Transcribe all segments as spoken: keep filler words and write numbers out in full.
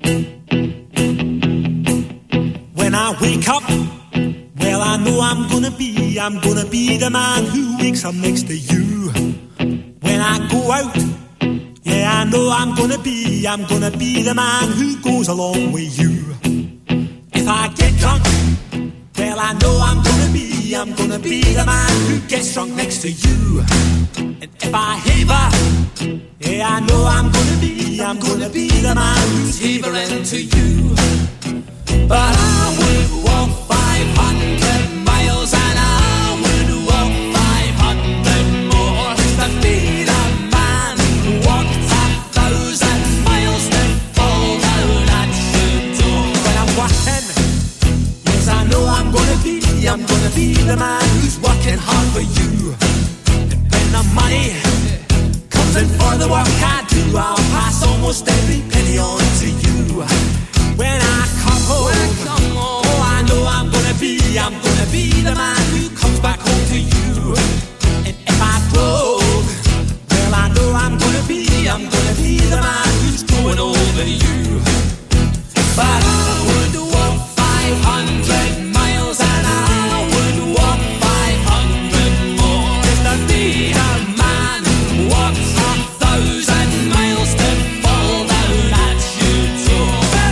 When I wake up, well, I know I'm gonna be, I'm gonna be the man who wakes up next to you. When I go out, yeah, I know I'm gonna be, I'm gonna be the man who goes along with you. If I get drunk, well, I know I'm gonna be, I'm gonna be the man who gets drunk next to you. And if I haver, yeah, I know I'm gonna be, I'm gonna be the man who's havering to you. But I would walk five hundred miles and I would walk five hundred more to be the man who walked a thousand miles to fall down at your door. When I'm walking, yes, I know I'm gonna be, I'm gonna be the man who's working hard for you. And when the money comes in for the work I do, I'll pass almost every penny on to you. When I come home, when I come home, oh, I know I'm gonna be, I'm gonna be the man who comes back home to you. And if I broke, well, I know I'm gonna be, I'm gonna be the man who's going over you. But I would walk five hundred miles and I would walk five hundred more just to be the man who walks a thousand miles to fall down at your door.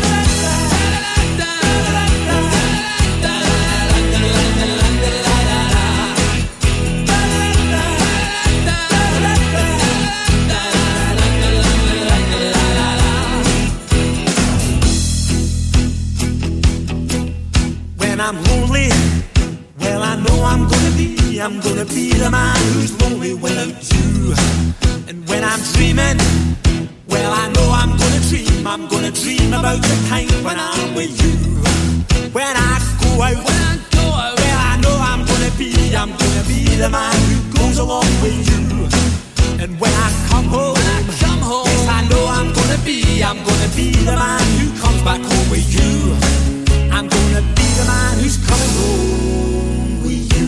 When I'm lonely, well, I know I'm gonna be, I'm gonna be the man who's lonely without you. And when I'm dreaming, well, I know I'm gonna dream, I'm gonna dream about the time when I'm with you. When I go out, when I go out, well, I know I'm gonna be, I'm gonna be the man who goes along with you. And when I come home, when I come home, yes, I know I'm gonna be, I'm gonna be the man who comes back home with you. I'm gonna be the man who's coming home with you.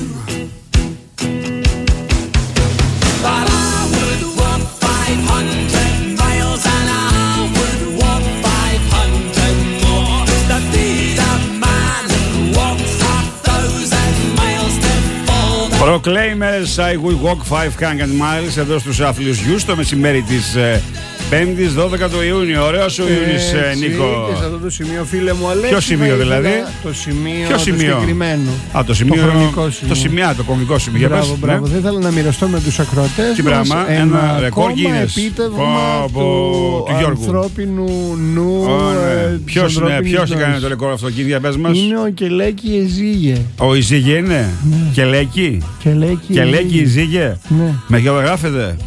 But I would walk five hundred miles and I would walk five hundred more just to be the man who walks a thousand miles to fall down. Proclaimers, I will walk five hundred miles εδώ στους Άθλιους Γιους το μεσημέρι της ε, Πέμπτης δώδεκα του Ιούνιου. Ωραίος ο Ιούνις, ε, Νίκο. Και σε αυτό το σημείο, φίλε μου, Αλέξη. Ποιο σημείο δηλαδή? Το σημείο, Ποιο σημείο? Το συγκεκριμένο. Α, το σημείο. Το χρονικό σημείο. Το σημείο, το κομβικό σημείο. Μπράβο, πες, μπράβο. ναι. Θα ήθελα να μοιραστώ με τους ακροατές Τι μας πράγμα, ένα, ένα ρεκόρ ακόμα Guinness. επίτευγμα από του, του Γιώργου. ανθρώπινου νου. Oh, ναι. ε, Ποιος είναι, ποιος έκανε το ρεκόρ αυτό, κύριε, πες μας. Είναι ο Κελέκη Εζίγε. Ο Ιζίγε είναι. Ναι. Κελέκη. Κελέκη, Κελέκη Ιζίγε. Ναι. Με γεωγράφεται.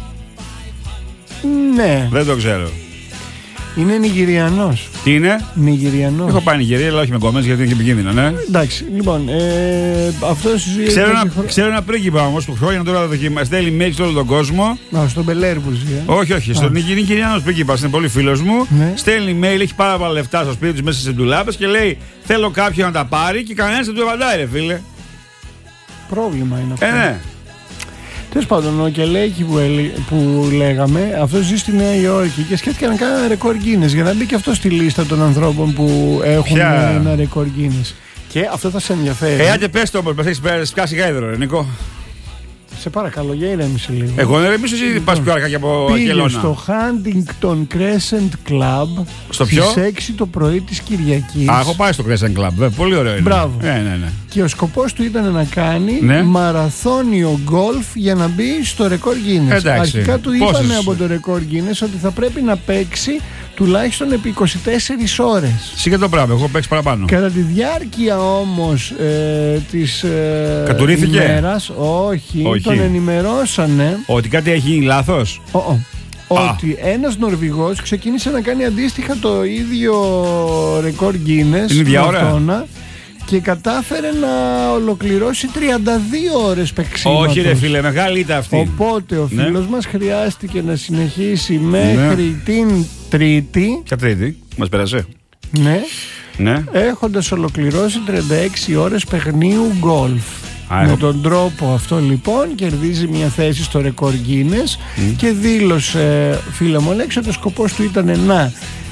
Ναι. Δεν το ξέρω. Είναι Νιγηριανός. Τι είναι? Νιγηριανός. Έχω πάει Νιγηρία, αλλά όχι με κομμές γιατί είναι και επικίνδυνο, ναι. Εντάξει, λοιπόν, ε, αυτός ζει. Ξέρω ένα, χρο... ξέρω ένα πρίγκιπα όμως που χρόνια τώρα δοκιμάζει. Στέλνει mail σε όλο τον κόσμο. Α, στον Μπελέρ που ζει. Ε. Όχι, όχι. Στον Νιγηριανός πρίγκιπας, είναι πολύ φίλος μου. Ναι. Στέλνει mail, έχει πάρα πολλά λεφτά στο σπίτι του μέσα σε ντουλάπες και λέει: θέλω κάποιον να τα πάρει και κανένας δεν του απαντάει, ρε φίλε. Πρόβλημα είναι αυτό. Ε, ναι. Τέλος πάντων, ο Κελέκη που, ελε... που λέγαμε, αυτό ζει στη Νέα Υόρκη και σκέφτηκε να κάνει ένα ρεκόρ Guinness για να μπει και αυτό στη λίστα των ανθρώπων που έχουν Ποια? ένα ρεκόρ Guinness. Και αυτό θα σε ενδιαφέρει. Ε, άντε πες το όμως, μας έχεις πιάσει γάιδρο, ρε Νίκο. Σε παρακαλώ, για ηρέμησε λίγο. Εγώ να ηρεμήσω ή λοιπόν, πας πιο αργά και από Αγγελώνα. Αγγελώνα. Στο Huntington Crescent Club στο ποιο? στις έξι το πρωί της Κυριακής. Α, έχω πάει στο Crescent Club, βέβαια, πολύ ωραίο είναι. Μπράβο. Ε, ναι, ναι. Και ο σκοπός του ήταν να κάνει ναι. μαραθώνιο γκολφ για να μπει στο ρεκόρ Guinness. Εντάξει. Αρχικά του Πόσες... είπαμε από το ρεκόρ Guinness ότι θα πρέπει να παίξει τουλάχιστον επί είκοσι τέσσερις ώρες. Σίγα το πράγμα, έχω παίξει παραπάνω. Κατά τη διάρκεια όμως ε, της ε, ημέρας, όχι, όχι, τον ενημερώσανε ότι κάτι έχει γίνει λάθος. Ο, ο, ότι ένας Νορβηγός ξεκίνησε να κάνει αντίστοιχα το ίδιο ρεκόρ Guinness την ίδια ώρα και κατάφερε να ολοκληρώσει τριάντα δύο ώρες παίξήματος. Όχι ρε φίλε, μεγάλη ήταν αυτή. Οπότε ο φίλος ναι. μας χρειάστηκε να συνεχίσει μέχρι ναι. την Τρίτη. Ποια Τρίτη, μας πέρασε. Ναι, ναι. Έχοντας ολοκληρώσει τριάντα έξι ώρες παιχνίου γκολφ. Α, με έχω... τον τρόπο αυτό λοιπόν κερδίζει μια θέση στο ρεκόρ Guinness mm. και δήλωσε, φίλε μου Αλέξη, ότι ο σκοπός του ήταν να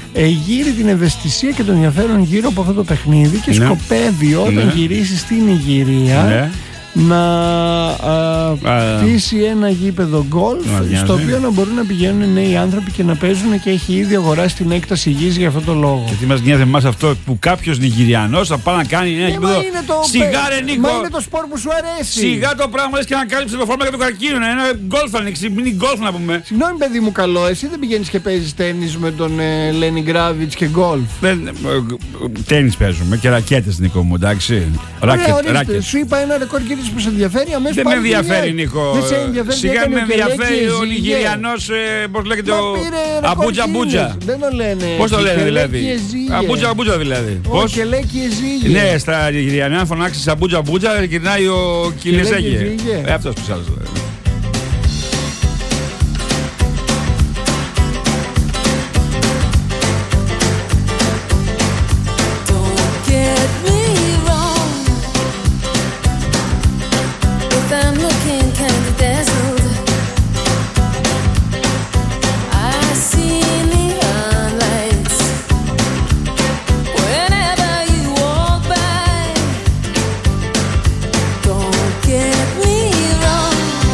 ε, γύρει την ευαισθησία και τον ενδιαφέρον γύρω από αυτό το παιχνίδι και ναι. σκοπεύει όταν ναι. γυρίσει στην Ιγυρία ναι. να χτίσει ένα γήπεδο γκολφ στο οποίο να μπορούν να πηγαίνουν νέοι άνθρωποι και να παίζουν, και έχει ήδη αγοράσει την έκταση γης για αυτό το λόγο. Και τι μας νοιάζει εμάς αυτό που κάποιος Νιγηριανός θα πάει να κάνει ένα γήπεδο? Σιγά ρε Νίκο! Μα είναι το σπορ που σου αρέσει! Σιγά το πράγμα, λες και να κάλυψε το φόρμα για το καρκίνο. Ένα γκολφ ανοίξει, μini γκολφ να πούμε. Συγγνώμη παιδί μου, καλό, εσύ δεν πηγαίνεις και παίζεις τένις με τον ε, Λένι Γκράβιτς και γκολφ? Τένις παίζουμε και ρακέτες, Νίκο μου, εντάξει. Ράκετ. Σου είπα ένα ρεκόρ γύρις που σε ενδιαφέρει, αμέσως. Δεν με ενδιαφέρει, Νίκο. Σιγά με ενδιαφέρει ο Νιγηριανός, πώς λέγεται, ο Αμπούτζα Αμπούτζα. Δεν το λένε. Πώς το λένε δηλαδή? Αμπούτζα Αμπούτζα δηλαδή. Πώς? Και λέει και ζήγε. Ναι, στα Νιγηριανά φωνάξεις Αμπούτζα Αμπούτζα, γυρνάει ο Κιλεσέγε. Αυτός που σ' άλλος δηλαδή. Don't get me wrong.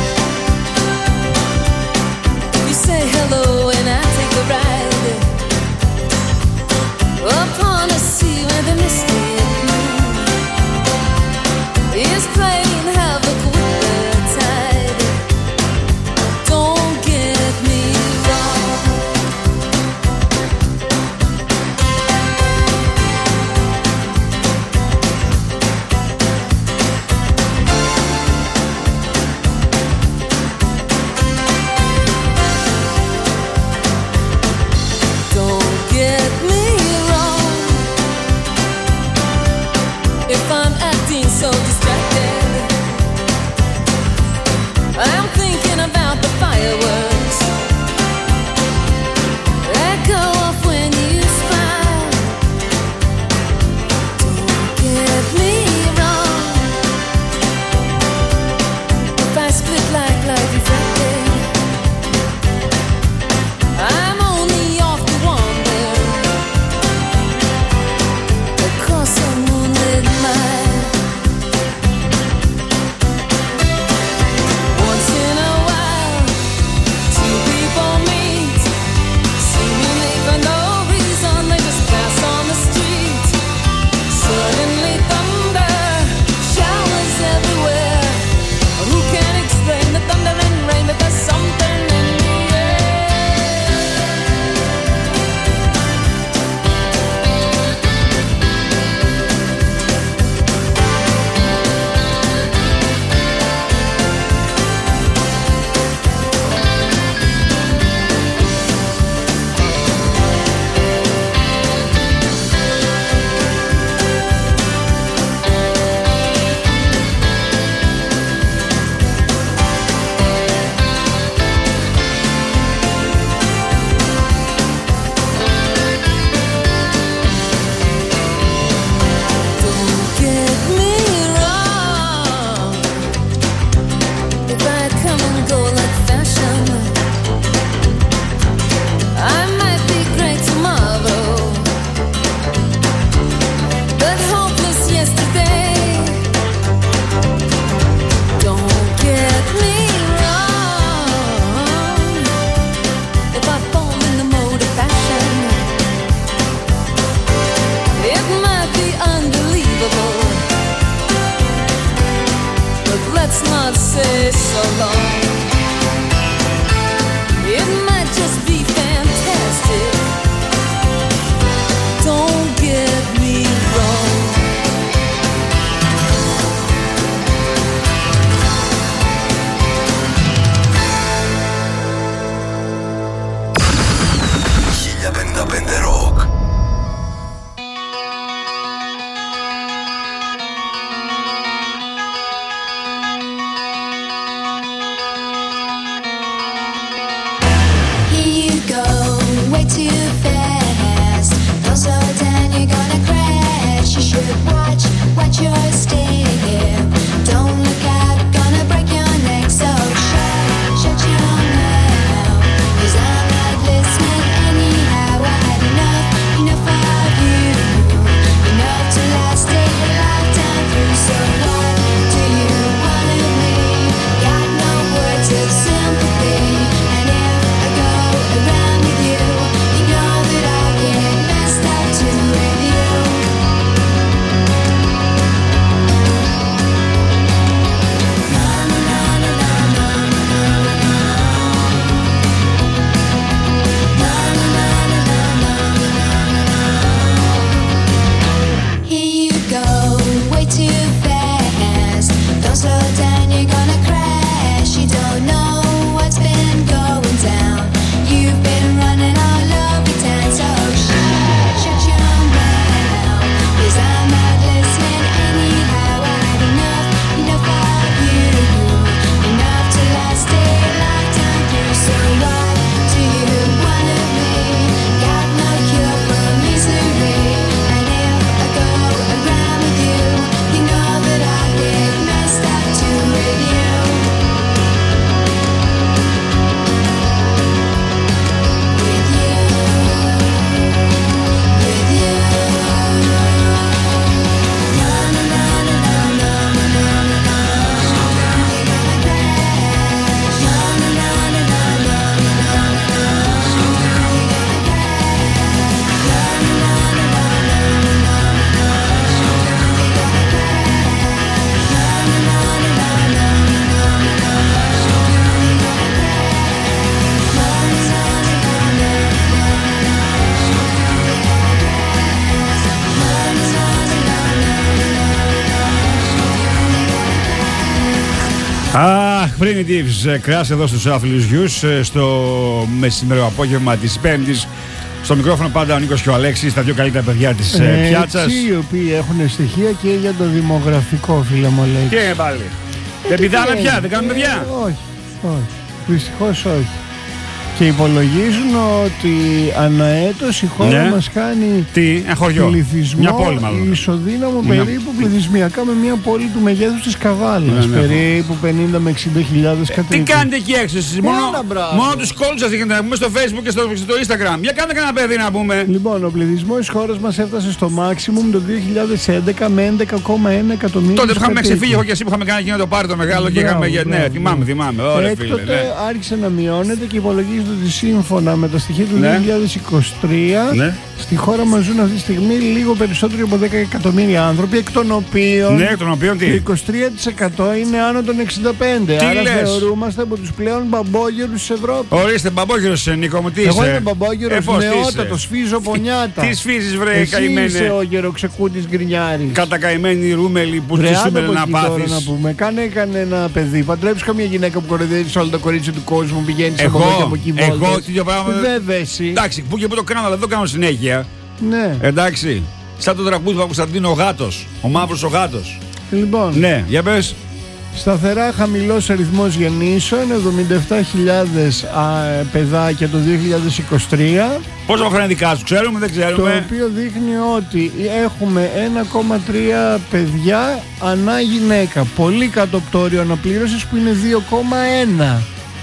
Αχ, Primitives, κράση εδώ στους άθλιους γιους, στο μεσημερό απόγευμα της Πέμπτης. Στο μικρόφωνο πάντα ο Νίκος και ο Αλέξης, τα δύο καλύτερα παιδιά της ε, πιάτσας. Έτσι, οι οποίοι έχουν στοιχεία και για το δημογραφικό, φίλε μου, Αλέξη. Και πάλι. Ε, δεν πηδάμε πια, δεν κάνουμε πια. Όχι, όχι. Δυστυχώς όχι. Και υπολογίζουν ότι αναέτος η χώρα ναι. μας κάνει Τι, ένα χωριό, πληθυσμό μια πόλη μάλλον. Ισοδύναμο μια... περίπου πληθυσμιακά με μια πόλη του μεγέθους της Καβάλας. Ναι, ναι, περίπου πενήντα με εξήντα χιλιάδες κατοίκους. Τι κάνετε εκεί έξω εσείς, μόνο, μόνο τους κόλλους σας δείχνετε να πούμε στο Facebook και στο, στο Instagram. Για κάντε κανένα παιδί να πούμε. Λοιπόν, ο πληθυσμός της χώρας μας έφτασε στο maximum το δύο χιλιάδες έντεκα με έντεκα κόμμα ένα εκατομμύρια. Τότε είχαμε ξεφύγει εγώ και εσύ που είχαμε κάνει εκείνο το πάρτι το μεγάλο και είχαμε. Ναι, θυμάμαι, θυμάμαι. Έκτοτε άρχισε να μειώνεται και υπολογίζεται ότι σύμφωνα με τα στοιχεία του ναι. δύο χιλιάδες είκοσι τρία ναι. στη χώρα μας ζουν αυτή τη στιγμή λίγο περισσότεροι από δέκα εκατομμύρια άνθρωποι, εκ των οποίων, ναι, εκ των οποίων τι? το είκοσι τρία τοις εκατό είναι άνω των εξήντα πέντε. Τι Άρα λες? Θεωρούμαστε από τους πλέον μπαμπόγερους της Ευρώπης. Ορίστε, μπαμπόγερος Νίκο μου, τι είσαι? Εγώ είμαι μπαμπόγερος, ε, νεότατος, σφίζω πονιάτα. Τι σφίζεις βρε καημένε? Εσύ είσαι ο γεροξεκούτης γκρινιάρης. Κατακαημένη ρούμελη που ζήσουμε να πάθεις. Να πούμε. Κάνε κανένα παιδί, παντρέψεις καμία γυναίκα που κοροϊδεύει όλα τα κορίτσια του κόσμου, πηγαίνεις από εδώ και από εκεί βόλτες. Εγώ τέτοιο πράγμα. Βέβαια εσύ. Εντάξει, που και που το κάνω, αλλά δεν το κάνω συνέχεια. Ναι. Εντάξει. Σαν το τραγούδι του Κωνσταντίνου ο Γάτος. Ο μαύρος ο Γάτος. Λοιπόν. Ναι, για πες. Σταθερά χαμηλός αριθμός γεννήσεων, εβδομήντα επτά χιλιάδες α, παιδάκια το δύο χιλιάδες είκοσι τρία. Πόσο χρόνια δικά σου, ξέρουμε, δεν ξέρουμε. Το οποίο δείχνει ότι έχουμε ένα κόμμα τρία παιδιά ανά γυναίκα. Πολύ κάτω από το όριο αναπλήρωσης που είναι δύο κόμμα ένα.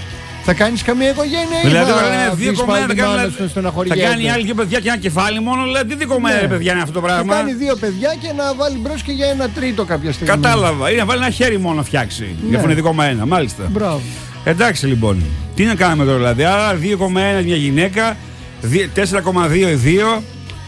Θα κάνεις καμία οικογένεια ή δηλαδή, θα είναι δύο κόμμα ένα, θα κάνει, θα κάνει άλλη δύο παιδιά και ένα κεφάλι μόνο, δηλαδή δύο κόμμα ένα ναι. παιδιά είναι αυτό το πράγμα. Θα κάνει δύο παιδιά και να βάλει μπρος και για ένα τρίτο κάποια στιγμή. Κατάλαβα, ή να βάλει ένα χέρι μόνο να φτιάξει. Ναι. Για αυτό είναι δύο κόμμα ένα, μάλιστα. Μπράβο. Εντάξει λοιπόν, τι να κάνουμε τώρα δηλαδή, άρα δύο κόμμα ένα μια γυναίκα, τέσσερα κόμμα δύο οι δύο,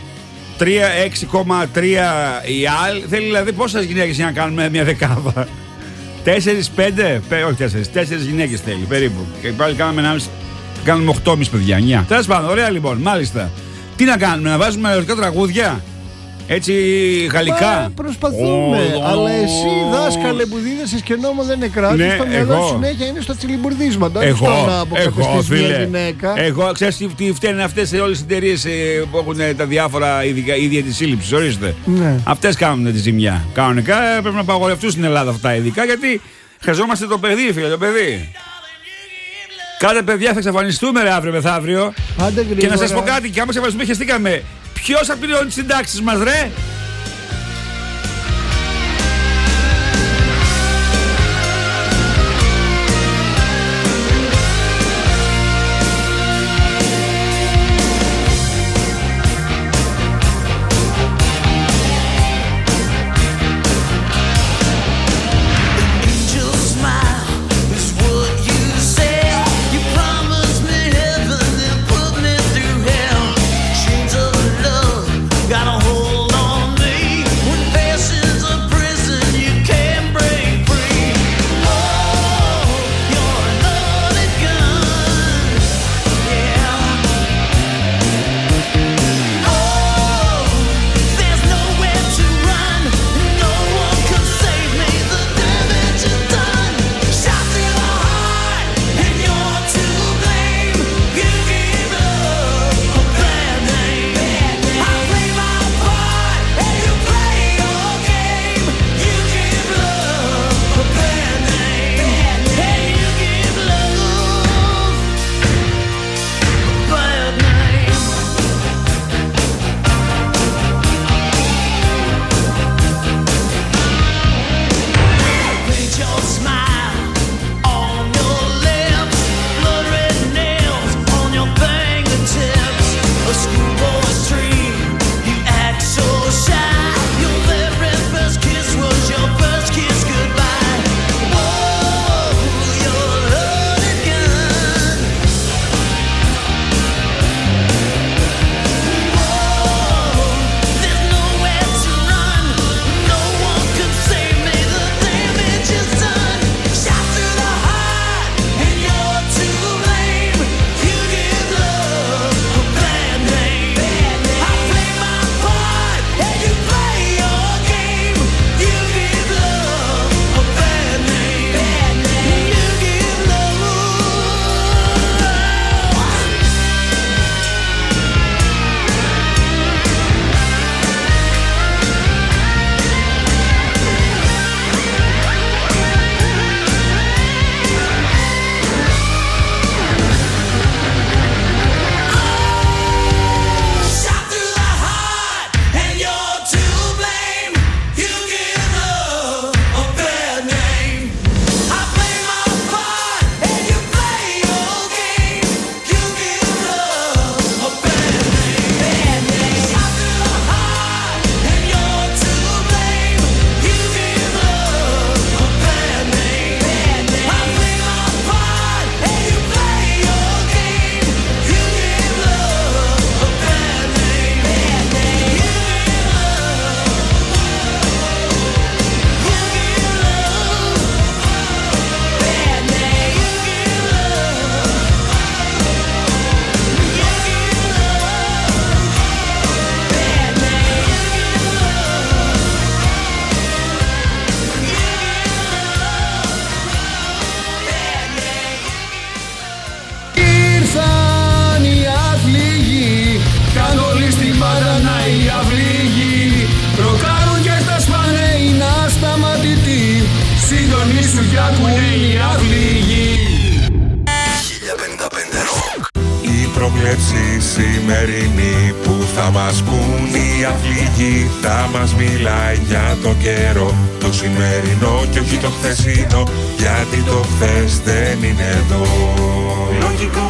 έξι κόμμα τρία οι άλλοι, θέλει δηλαδή πόσες γυναίκες για να κάνουμε μια δεκάδα? Τέσσερις, πέντε, όχι τέσσερις, τέσσερις γυναίκες θέλει περίπου. Και πάλι κάνουμε ένα, κάνουμε οκτώ παιδιά, εννιά. Τέλος πάντων, ωραία λοιπόν, μάλιστα. Τι να κάνουμε, να βάζουμε ερωτικά τραγούδια, έτσι γαλλικά? Μα, προσπαθούμε, oh, αλλά εσύ δάσκαλε που δίδεσαι και νόμο δεν είναι κράτος, ναι, το μυαλό σου συνέχεια είναι στα τσιλιμπουρδίσματα. Εγώ, εγώ, φίλε, εγώ, ξέρεις τι, τι φταίνουν αυτές όλες οι εταιρείες που έχουν τα διάφορα ίδια της σύλληψης, ορίστε. Ναι. Αυτές κάνουν τη ζημιά. Κανονικά πρέπει να απαγορευτούν στην Ελλάδα αυτά ειδικά, γιατί χρειαζόμαστε το παιδί, φίλε, το παιδί. Κάτε παιδιά, θα εξαφανιστούμε ρε αύριο μεθαύριο. Και να σας πω κάτι, και άμα εξαφανιστούμε χεστήκαμε. Ποιος θα πληρώνει τις συντάξεις μας ρε? Got a hold on πρόβλεψη σημερινή που θα μας πουν οι αθλητικοί. Θα μας μιλάει για το καιρό, το σημερινό και όχι το χθεσινό, γιατί το χθες δεν είναι εδώ. Λογικό.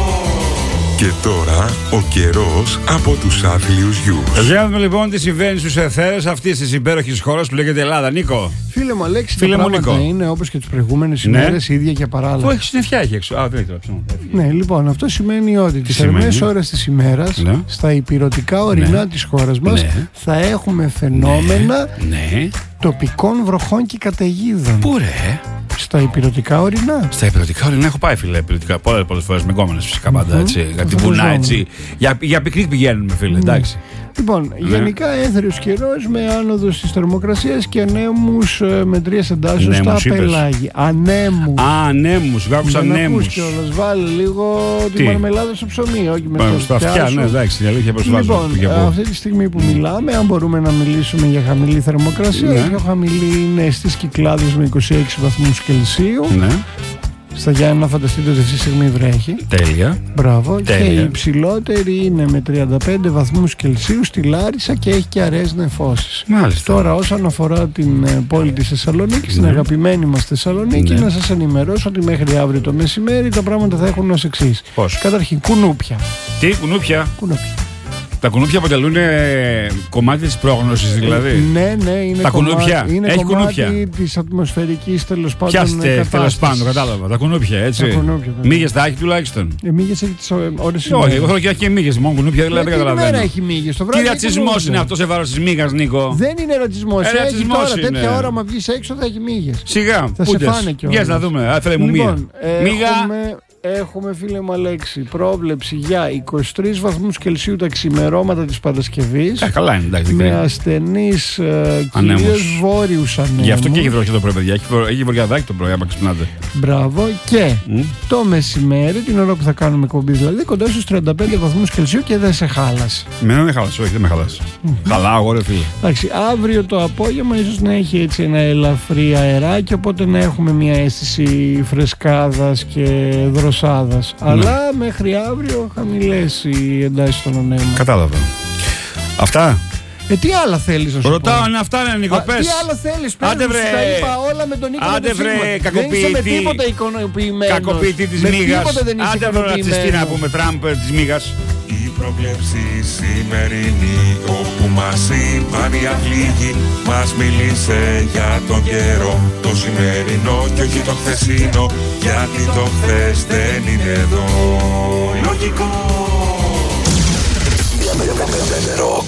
Και τώρα ο καιρός από τους άθλιους γιους. Για να δούμε λοιπόν τι συμβαίνει στους εθέρες αυτής της υπέροχης χώρας που λέγεται Ελλάδα. Νίκο. Φίλε μου, Αλέξη, Φίλε τα μου, πράγματα Νίκο. είναι όπως και τις προηγούμενες Ναι. ημέρες, ίδια και παράλληλα. Που έχει συννεφιά έχει έξω. Α, δεν έχει τώρα. Ναι, λοιπόν, αυτό σημαίνει ότι τις σημαίνει? θερμές ώρες της ημέρας, Ναι. στα υπηρετικά ορεινά Ναι. της χώρας μας, Ναι. θα έχουμε φαινόμενα Ναι. τοπικών βροχών και καταιγίδων. Πού ρε? Στα υπηρετικά ορεινά. Στα υπηρετικά ορεινά έχω πάει, φίλε. Υπηρετικά πολλές, πολλές φορές με γκόμενες φυσικά πάντα. Μμμ. Έτσι, κάτι Αυτό βουνά ζώμα. έτσι. Για, για πικνίκ πηγαίνουμε, φίλε. Εντάξει. Λοιπόν, Ναι. γενικά έθριος καιρός με άνοδος της θερμοκρασίας και ανέμους ε, με τρία εντάσσεως στα Ανέμους είπες? πελάγια. Ανέμους. Α, ανέμους. Εγώ άκουσα Δεν ακούς ανέμους. κιόλας, βάλε λίγο Τι? τη μαρμελάδα στο ψωμί, όχι με Πάμε το στα αυτιά, ναι, εντάξει, η αλήθεια προσβάζω. Λοιπόν, για πού. αυτή τη στιγμή που μιλάμε, αν μπορούμε να μιλήσουμε για χαμηλή θερμοκρασία, Ναι. η πιο χαμηλή είναι στις Κυκλάδες με είκοσι έξι βαθμούς Κελσίου. Ναι, Στα Γιάννενα, φανταστείτε ότι αυτή τη στιγμή βρέχει. τέλεια. Μπράβο. Τέλεια. Και η υψηλότερη είναι με τριάντα πέντε βαθμούς Κελσίου στη Λάρισα και έχει και αραιές νεφώσεις. Μάλιστα. Τώρα, όσον αφορά την ε, πόλη της Θεσσαλονίκης, την Ναι. αγαπημένη μας Θεσσαλονίκη, Ναι. να σας ενημερώσω ότι μέχρι αύριο το μεσημέρι τα πράγματα θα έχουν ως εξής. Πώς? Καταρχήν, κουνούπια. Τι, κουνούπια. κουνούπια. Τα κουνούπια αποτελούν ε, κομμάτι της πρόγνωσης, δηλαδή. Ναι, ναι, είναι Τα κομμάτι, κουνούπια. είναι Έχει κομμάτι κουνούπια. της ατμοσφαιρικής, τέλος πάντων, Πιάστε, τέλος κατάστασης. πάντων, κατάλαβα. Τα κουνούπια, έτσι. Τα κουνούπια, ναι. Μύγες τα έχει τουλάχιστον. Οι μύγες έχει τις ώρες Όχι, ημέρας. εγώ θέλω και έχει μύγες. Μόνο κουνούπια, δηλαδή δεν Την ημέρα καταλαβαίνω. έχει μύγες, το Τι βράδυ έχει ρατσισμός κουνούπια. είναι αυτό σε βάρος της μύγας, Νίκο. Δεν είναι ρατσισμός. Ε, Έχει ρατσισμός τώρα είναι. τέτοια ώρα, μα βγεις έξω θα έχει μύγες. Σιγά, Θα σε πούτες. φάνε κιόλας. Βγες να δούμε. Α, φέρε μου μία. Λοιπόν, Μύγα. έχουμε, έχουμε, φίλε μου Αλέξη, πρόβλεψη για είκοσι τρεις βαθμούς Κελσίου τα ξημερώματα της Παρασκευής. Ε, καλά είναι, εντάξει. Με δεν κρίνει. ασθενείς ε, Ανέμους. κυρίως βόρειους ανέμους. Γι' αυτό και έχει βροχή το πρωί, παιδιά. Έχει, βρο- έχει βρωριαδάκι το πρωί, άμα ξυπνάτε. Μπράβο. Και Μμ. το μεσημέρι, την ώρα που θα κάνουμε εκπομπή, δηλαδή κοντά στους τριάντα πέντε βαθμούς Κελσίου και δεν σε χάλασε. Εμένα δεν με χάλασε, όχι, δεν με χάλασε. Καλά, εγώ ρε φίλε. Εντάξει, αύριο το απόγευμα ίσως να έχει έτσι ένα ελαφρύ αεράκι, οπότε να έχουμε μια αίσθηση φρεσκάδας και δροσάδας. Ναι. Αλλά μέχρι αύριο χαμηλές οι εντάσεις των ανέμων. Κατάλαβα. Αυτά. Ε, τι άλλα θέλεις να σου Ρωτάω πω? αν αυτά είναι, Νίκο, Α, πες. τι άλλο θέλεις, πες Άντε μου, βρε. σου τα είπα όλα με τον Νίκο Άντε με τον βρε, Σίγμα. Δεν είσαι με κακοποιητή. τίποτα ικανοποιημένος. Κακοποιητή της Με μύγας. τίποτα δεν είσαι Άντε βρε ρατσιστή να ικανοποιημένος. πούμε, Τραμπ ε, της μύγας. Η πρόβλεψη σημερινή όπου μας είπαν οι αθλητικοί, μας μίλησε για τον καιρό, το σημερινό και όχι το χθεσινό, γιατί το χθες δεν είναι εδώ. Λογικό. Ροκ.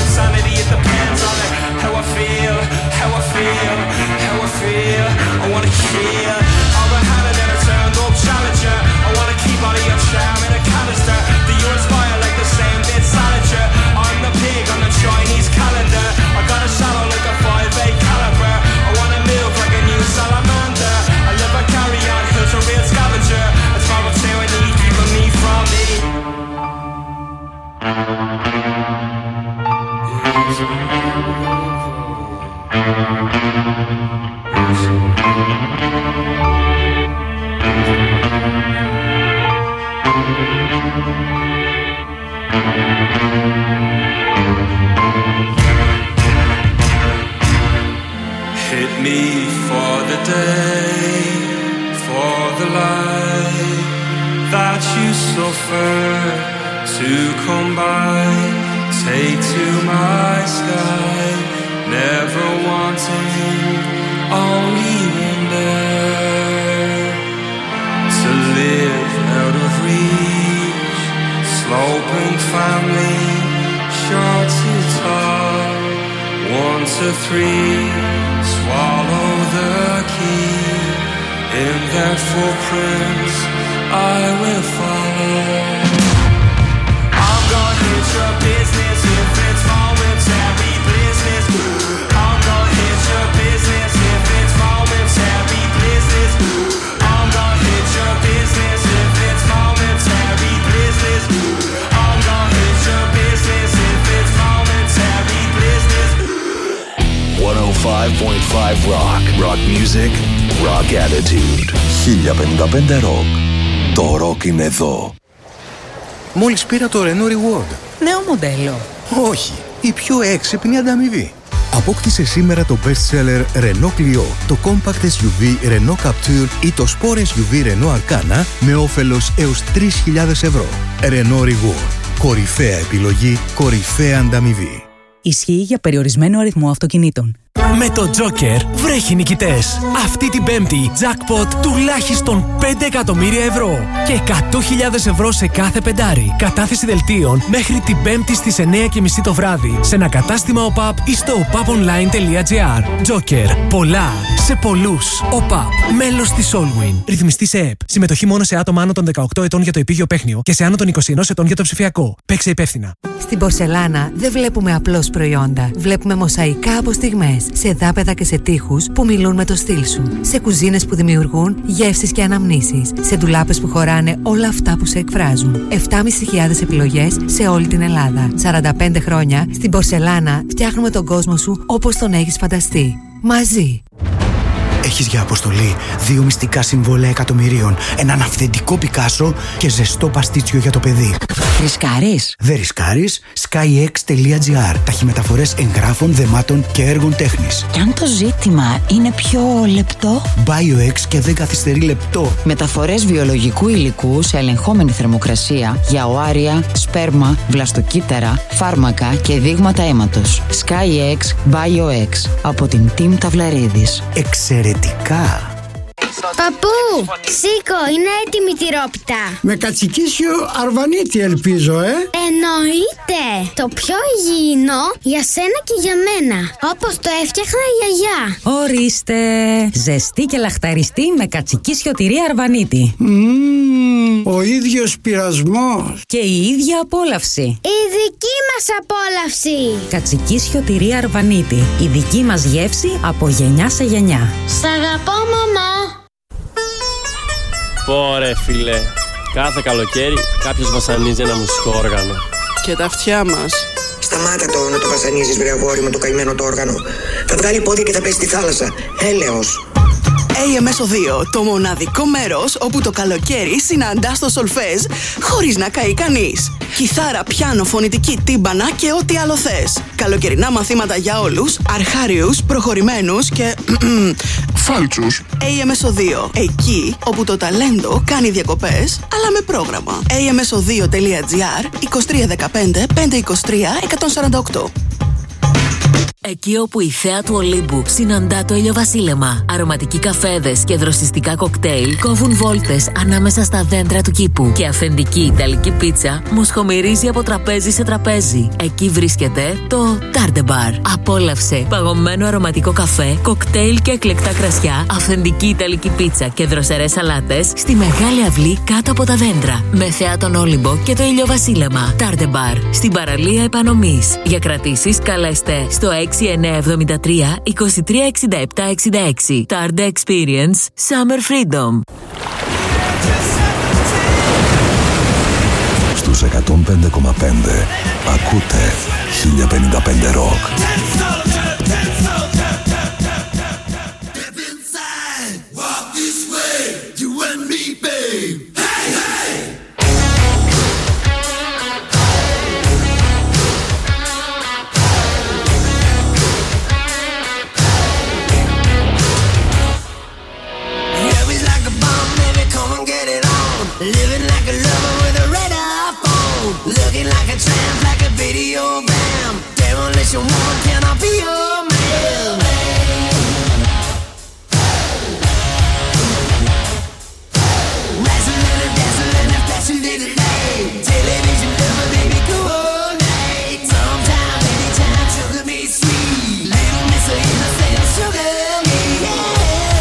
How I feel, how I feel, Hit me for the day, for the light that you suffer to come by. Take to my sky, never wanting, only wonder to live out of reach. Sloping family, short to tall, one to three. Swallow the key, in their footprints I will follow. I'm gonna hit your business if it's momentary business. I'm gonna hit your business if it's momentary business. I'm gonna hit your business if it's momentary business. I'm gonna hit your business if it's momentary business. εκατόν πέντε κόμμα πέντε Rock. Rock music, rock attitude. χίλια πενήντα πέντε Rock. Το rock είναι εδώ. Μόλις πήρα το Renault Reward. Νέο μοντέλο. Όχι, η πιο έξυπνη ανταμοιβή. Απόκτησε σήμερα το best seller Renault Clio, το compact ες γιου βι Renault Captur ή το sport ες γιου βι Renault Arcana με όφελος έως τρεις χιλιάδες ευρώ. Renault Reward. Κορυφαία επιλογή, κορυφαία ανταμοιβή. Ισχύει για περιορισμένο αριθμό αυτοκινήτων. Με το Joker βρέχει νικητές. Αυτή την Πέμπτη, jackpot τουλάχιστον πέντε εκατομμύρια ευρώ και εκατό χιλιάδες ευρώ σε κάθε πεντάρι. Κατάθεση δελτίων μέχρι την Πέμπτη στις εννιά και μισή το βράδυ σε ένα κατάστημα ΟΠΑΠ ή στο opaponline τελεία gr. Joker. Πολλά σε πολλούς. ΟΠΑΠ. Μέλος της Allwin. Ρυθμιστή σε ΕΠ. Συμμετοχή μόνο σε άτομα άνω των δεκαοκτώ ετών για το επίγειο παίχνιο και σε άνω των είκοσι ένα ετών για το ψηφιακό. Παίξε υπεύθυνα. Στην Πορσελάνα δεν βλέπουμε απλώς προϊόντα. Βλέπουμε μοσαϊκά από στιγμές, σε δάπεδα και σε τοίχους που μιλούν με το στυλ σου, σε κουζίνες που δημιουργούν γεύσεις και αναμνήσεις, σε ντουλάπες που χωράνε όλα αυτά που σε εκφράζουν. επτά χιλιάδες πεντακόσιες επιλογές σε όλη την Ελλάδα. σαράντα πέντε χρόνια στην Πορσελάνα φτιάχνουμε τον κόσμο σου όπως τον έχεις φανταστεί. Μαζί. Έχεις για αποστολή δύο μυστικά συμβόλαια εκατομμυρίων, έναν αυθεντικό Πικάσο και ζεστό παστίτσιο για το παιδί. Ρισκάρεις? Δεν ρισκάρεις. skyx τελεία gr. Ταχυμεταφορές εγγράφων, δεμάτων και έργων τέχνης. Κι αν το ζήτημα είναι πιο λεπτό? BioX και δεν καθυστερεί λεπτό. Μεταφορές βιολογικού υλικού σε ελεγχόμενη θερμοκρασία για οάρια, σπέρμα, βλαστοκύτταρα, φάρμακα και δείγματα αίματος. skyx BioX από την Team Ταυλαρίδης. Εξαιρετικά. Παππού, σήκω, είναι έτοιμη η τυρόπιτα. Με κατσικίσιο αρβανίτη ελπίζω, ε. Εννοείται. Το πιο υγιεινό για σένα και για μένα. Όπως το έφτιαχνα η γιαγιά. Ορίστε. Ζεστή και λαχταριστή με κατσικίσιο τυρί αρβανίτη. Mm, ο ίδιος πειρασμός. Και η ίδια απόλαυση. Η δική μας απόλαυση. Κατσικίσιο τυρί αρβανίτη. Η δική μας γεύση από γενιά σε γενιά. Σ' αγαπώ, μαμά. Πόρε φίλε, κάθε καλοκαίρι κάποιος βασανίζει ένα μουσικό όργανο. Και τα αυτιά μας. Σταμάτα το να το βασανίζεις, βρε αγόρι μου, το καημένο το όργανο. Θα βγάλει πόδια και θα πέσει στη θάλασσα. Έλεος. έι εμ ες δύο, το μοναδικό μέρος όπου το καλοκαίρι συναντάς το σολφέζ χωρίς να καεί κανείς. Κιθάρα, πιάνο, φωνητική, τύμπανα και ό,τι άλλο θες. Καλοκαιρινά μαθήματα για όλους, αρχάριους, προχωρημένους και φάλτσους. έι εμ ες δύο, εκεί όπου το ταλέντο κάνει διακοπές, αλλά με πρόγραμμα. έι εμ ες δύο τελεία gr, είκοσι τρία δεκαπέντε πεντακόσια είκοσι τρία εκατόν σαράντα οκτώ. Εκεί όπου η θέα του Ολύμπου συναντά το ηλιοβασίλεμα, αρωματικοί καφέδες και δροσιστικά κοκτέιλ κόβουν βόλτες ανάμεσα στα δέντρα του κήπου και αυθεντική ιταλική πίτσα μοσχομυρίζει από τραπέζι σε τραπέζι. Εκεί βρίσκεται το Tarte Bar. Απόλαυσε παγωμένο αρωματικό καφέ, κοκτέιλ και εκλεκτά κρασιά, αυθεντική ιταλική πίτσα και δροσερές σαλάτες στη μεγάλη αυλή κάτω από τα δέντρα. Με θέα τον Όλυμπο και το ηλιοβασίλεμα. Tarte Bar. Στην παραλία Επανομής. Για κρατήσεις καλέστε στο έξι εννιά εβδομήντα τρία είκοσι τρία εξήντα επτά εξήντα έξι. Tarde Experience Summer Freedom. Στους εκατόν πέντε κόμμα πέντε ακούτε χίλια πενήντα πέντε Rock. like a lover with a red iPhone. Looking like a tramp, like a video van. Demolition woman, can I be your man? Wrestling and dancing and flashing little light. Television lover, baby, cool night. Sometime, anytime, sugar me sweet. Little miss of innocent sugar me, yeah.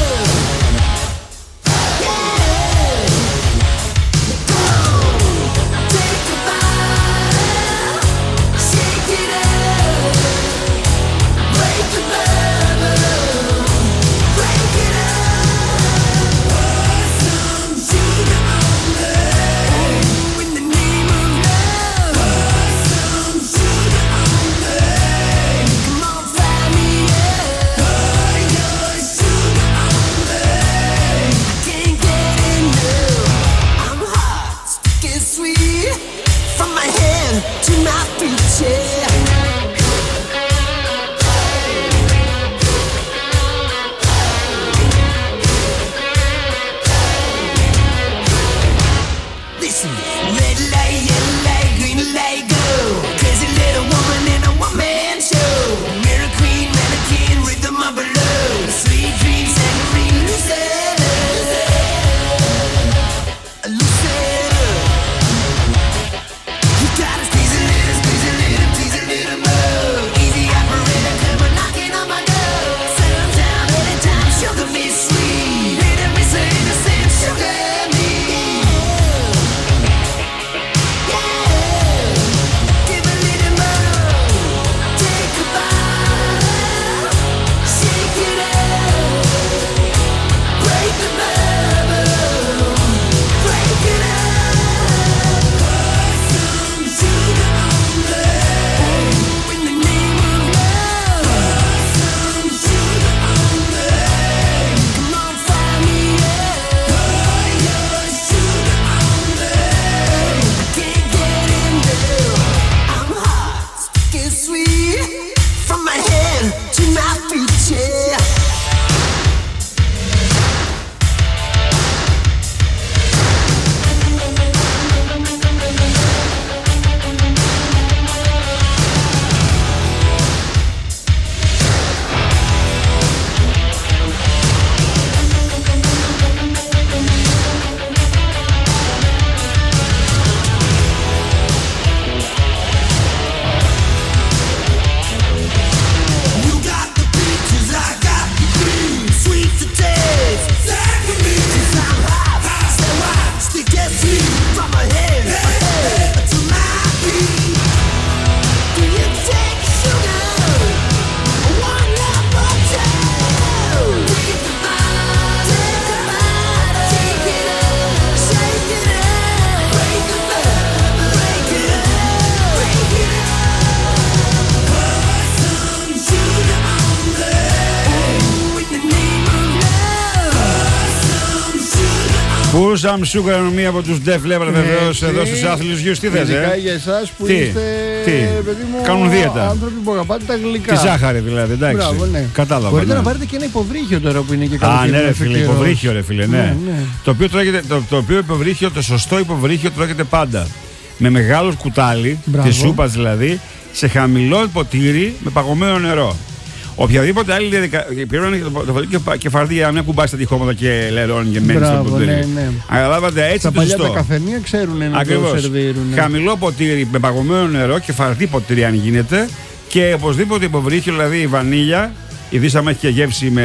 Some Sugar, μία από τους Def Leppard βεβαίως εδώ στους άθλιους γιους. Τι θες, ε? Για εσάς που τι, είστε, τι, παιδί μου, κάνουν δίαιτα. άνθρωποι που αγαπάτε τα γλυκά. Τη ζάχαρη δηλαδή, εντάξει. Μπράβο, ναι. Κατάλαβα. Μπορείτε ναι. να πάρετε και ένα υποβρύχιο τώρα που είναι και καλό. Α, ναι, ρε φίλε, υποβρύχιο, ρε φίλε, ναι. ναι, ναι. Το, οποίο τρώγεται, το, το οποίο υποβρύχιο, το σωστό υποβρύχιο τρώγεται πάντα. Με μεγάλο κουτάλι, τη σούπα δηλαδή, σε χαμηλό ποτήρι με παγωμένο νερό. Οποιαδήποτε άλλη διαδικασία. Πήραν το φωτί και φαρδί για να μην κουμπάσει τα τυχώματα και λερώνει και μένει στο ποτήρι. Ναι, ναι. Καταλάβατε, έτσι τα το παλιά σωστό. Τα καφενεία ξέρουν να Ακριβώς. το σερβίρουν. Ναι. Χαμηλό ποτήρι με παγωμένο νερό και φαρδί ποτήρι αν γίνεται. Και οπωσδήποτε υποβρύχιο, δηλαδή η βανίλια, ειδείς άμα έχει και γεύση με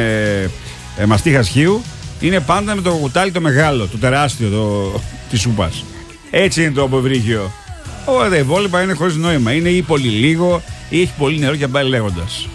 ε, μαστίχα σχείου, είναι πάντα με το κουτάλι το μεγάλο, το τεράστιο το, της σούπας. Έτσι είναι το υποβρύχιο. Όλα τα υπόλοιπα είναι χωρίς νόημα. Είναι ή πολύ λίγο ή έχει πολύ νερό και πάει λέγοντας.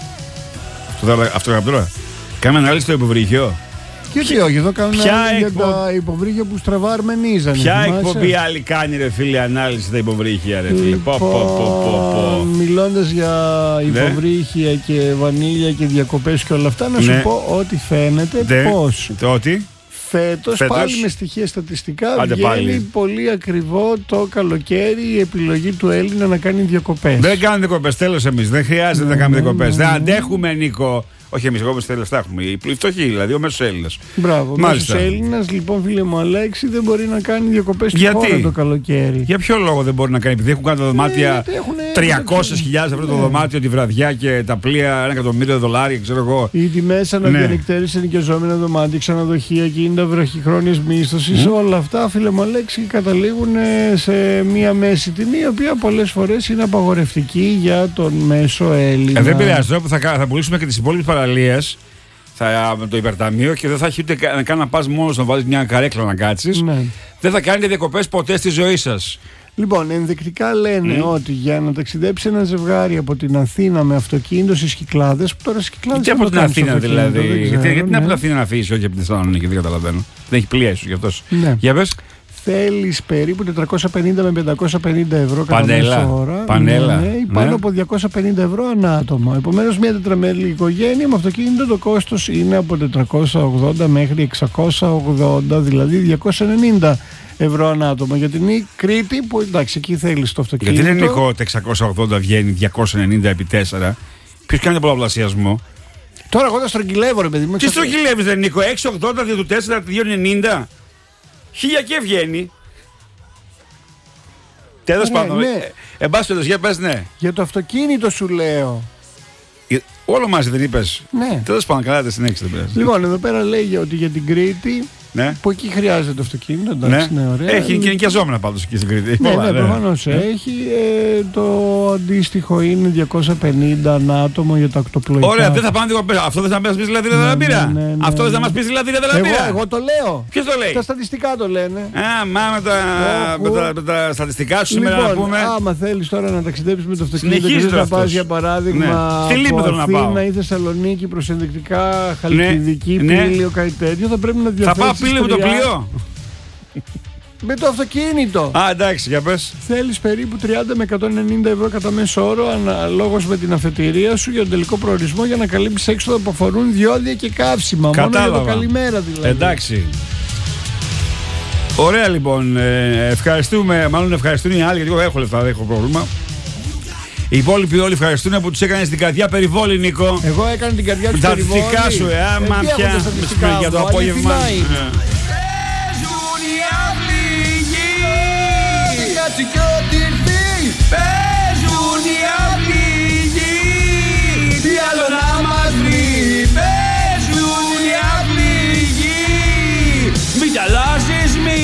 Αυτό γράψω τώρα. Κάνουμε ανάλυση στο υποβρύχιο. Και τι όχι, εδώ κάνουμε ανάλυση για εκπο... τα υποβρύχια που στραβά αρμενίζανε. Ποια εκπομπή άλλη κάνει, ρε φίλε, ανάλυση στα υποβρύχια, ρε φίλε. Λοιπόν, πω, πω, πω, πω. Μιλώντας για υποβρύχια, ναι, και βανίλια και διακοπές και όλα αυτά, να σου, ναι, πω ότι φαίνεται, ναι, πως ότι φέτος, φέτος, πάλι με στοιχεία στατιστικά, άντε βγαίνει πάλι πολύ ακριβό το καλοκαίρι η επιλογή του Έλληνα να κάνει διακοπές. Δεν κάνουμε διακοπές, τέλος εμείς. Δεν χρειάζεται, ναι, να κάνουμε, ναι, διακοπές. Ναι, ναι. Δεν αντέχουμε, Νίκο. Όχι εμείς, εγώ μες λεφτά έχουμε. Οι φτωχοί, δηλαδή ο μέσος Έλληνας. Μπράβο. Ο μέσος Έλληνας, λοιπόν, φίλε μου Αλέξη, δεν μπορεί να κάνει διακοπές στη χώρα το καλοκαίρι. Για ποιο λόγο δεν μπορεί να κάνει, επειδή έχουν κάνει τα δωμάτια τριακόσιες χιλιάδες ευρώ το δωμάτιο τη βραδιά και τα πλοία ένα εκατομμύριο δολάρια, ξέρω εγώ. Οι τιμές αναδιανυκτέρες, ενοικιαζόμενα δωμάτια, ξενοδοχεία, κίνητα, βραχυχρόνιες μίσθωσης, mm. όλα αυτά, φίλε μου Αλέξη, καταλήγουν σε μία μέση τιμή, η οποία πολλές φορές είναι απαγορευτική για τον μέσο Έλληνα. Ε, δεν πειράζει, τώρα που θα, θα πουλήσουμε και τις υπόλοιπες παραλίες με το υπερταμείο και δεν θα έχει ούτε καν να πας μόνος να βάλεις μια καρέκλα να κάτσεις. Ναι. Δεν θα κάνετε διακοπές ποτέ στη ζωή σας. Λοιπόν, ενδεικτικά λένε mm. ότι για να ταξιδέψει ένα ζευγάρι από την Αθήνα με αυτοκίνητο στις Κυκλάδες, που τώρα στις Κυκλάδες. Και από την Αθήνα δηλαδή. Ξέρω, γιατί ναι. γιατί από την Αθήνα να αφήσει, όχι από την Θεσσαλονίκη, δεν καταλαβαίνω. Δεν έχει πλοία ίσως γι' αυτός. Ναι. Για πες. Θέλεις περίπου τετρακόσια πενήντα με πεντακόσια πενήντα ευρώ κατά μέσο ώρα. Πανέλα. Ναι, ή πάνω ναι. από διακόσια πενήντα ευρώ ανά άτομο. Επομένως, μια τετραμέλη οικογένεια με αυτοκίνητο το κόστος είναι από τετρακόσια ογδόντα μέχρι εξακόσια ογδόντα, δηλαδή διακόσια ενενήντα ευρώ ανά άτομο. Για την Κρήτη, που εντάξει, εκεί θέλεις το αυτοκίνητο. Γιατί είναι Νικό, εξακόσια ογδόντα βγαίνει διακόσια ενενήντα επί τέσσερα. Ποιος κάνει τον πολλαπλασιασμό. Τώρα εγώ τα στρογγυλεύω, ρε παιδί μου. Τι στρογγυλεύεις, δεν Νίκο, εξακόσια ογδόντα δια του τέσσερα, διακόσια ενενήντα. Χίλια και βγαίνει. Τέλος πάντων. Ναι. Εν πάση περιπτώσει, για πες, ναι. Για το αυτοκίνητο σου λέω. Όλο μαζί δεν είπες. Ναι. Τέλος πάντων, καλά, δεν συνέχισε. Λοιπόν, εδώ πέρα λέει ότι για την Κρήτη. Ναι. Που εκεί χρειάζεται το αυτοκίνητο. Εντάξει, ναι. Ναι, ωραία. Έχει και νοικιαζόμενα πάντως εκεί στην Κρήτη. Ναι, ναι, προφανώς ναι. έχει. Ε, το αντίστοιχο είναι διακόσια πενήντα ανά άτομο για τα ακτοπλοϊκά. Ωραία, δεν θα πάνε διακοπές. Αυτό δεν θα μας πεις δηλαδή δεν θα πήρα. Αυτό δεν θα μας πεις δηλαδή δεν θα πήρα. Εγώ το λέω. Ποιος το λέει. Τα στατιστικά το λένε. Α, μα με τα, με τα, με τα στατιστικά σου σήμερα λοιπόν, να πούμε. Άμα θέλεις τώρα να ταξιδέψεις με το αυτοκίνητο και θες να πας για παράδειγμα από Αθήνα ή Θεσσαλονίκη προς ενδεικτικά Χαλκιδική, Πήλιο, κάτι τέτοιο, θα πρέπει να διαθέσεις. Θα πάω Πήλιο με το πλοίο. Με το αυτοκίνητο. Α, εντάξει, για πες. Θέλεις περίπου τριάντα με εκατόν ενενήντα ευρώ κατά μέσο όρο αναλόγως με την αφετηρία σου για τον τελικό προορισμό για να καλύψεις έξοδα που αφορούν διόδια και καύσιμα. Κατάλαβα. Μόνο για το καλημέρα δηλαδή. Εντάξει. Ωραία λοιπόν. Ε, ευχαριστούμε. Μάλλον ευχαριστούν οι άλλοι γιατί εγώ έχω λεφτά, δεν έχω πρόβλημα. Οι υπόλοιποι όλοι ευχαριστούν που τους έκανες την καρδιά περιβόλη, Νίκο. Εγώ έκανα την καρδιά του περιβόλη. Τα στατιστικά σου, ε, άμα ε, πια για το απόγευμα. Παίζουν οι απληγοί, τι άλλο να μας βρει. Παίζουν οι απληγοί, μην κι αλλάζεις μη.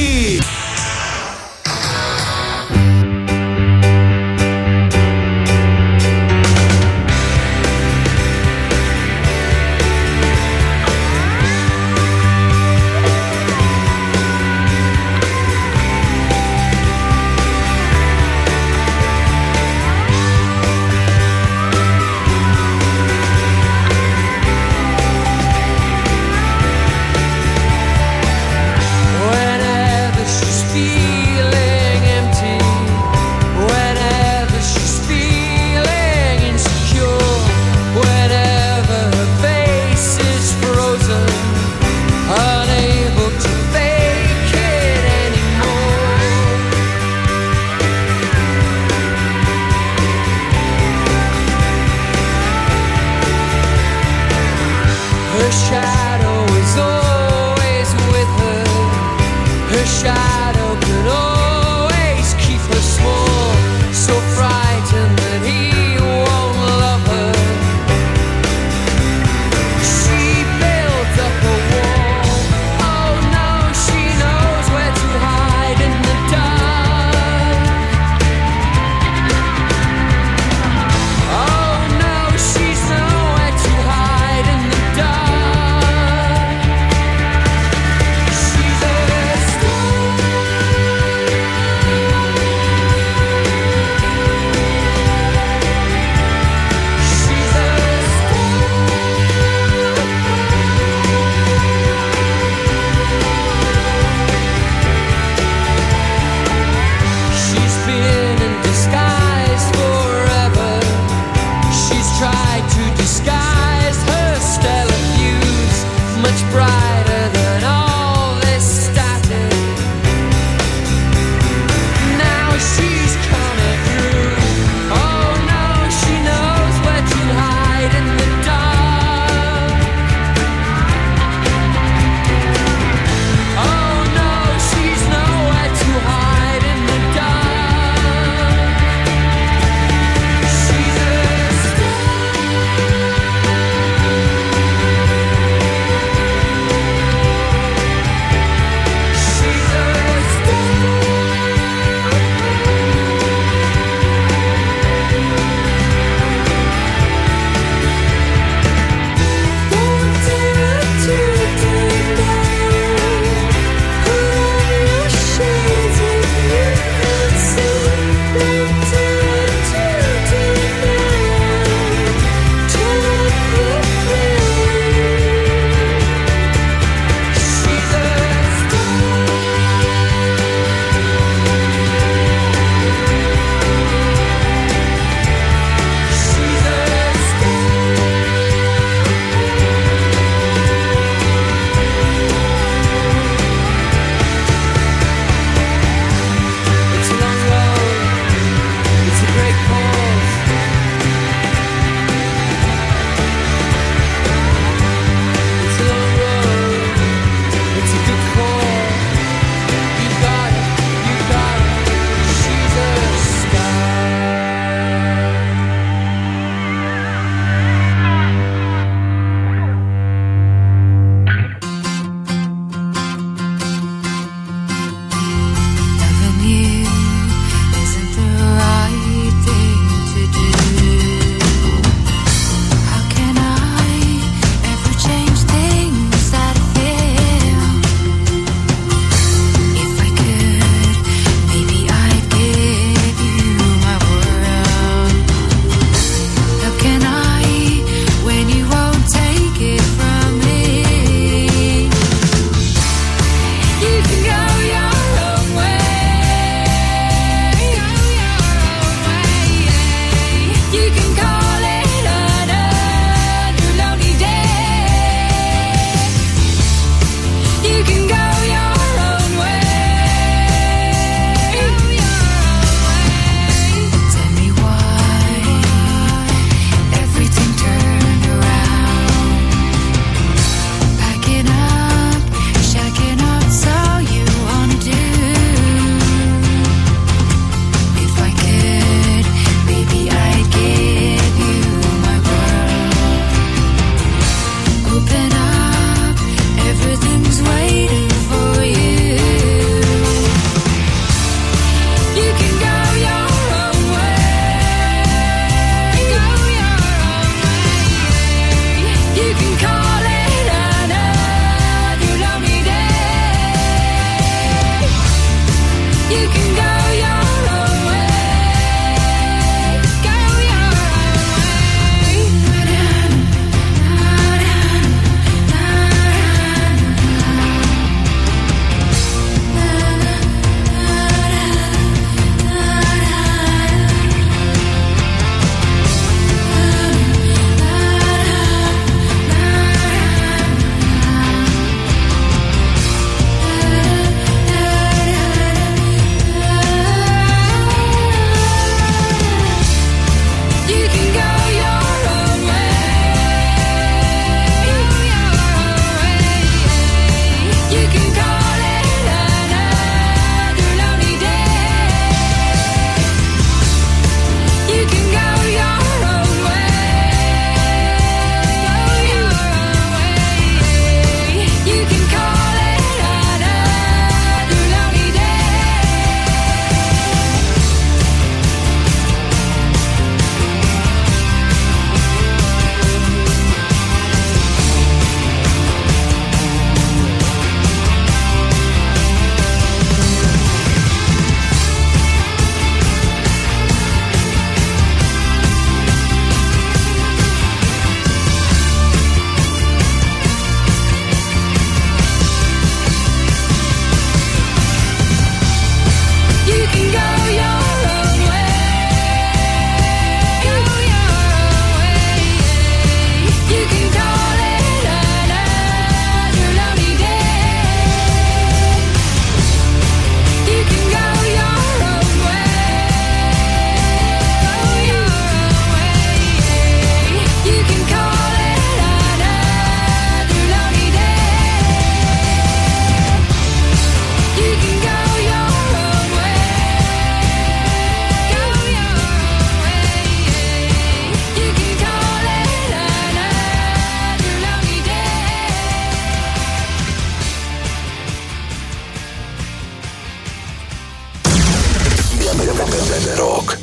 πενήντα πέντε Rock.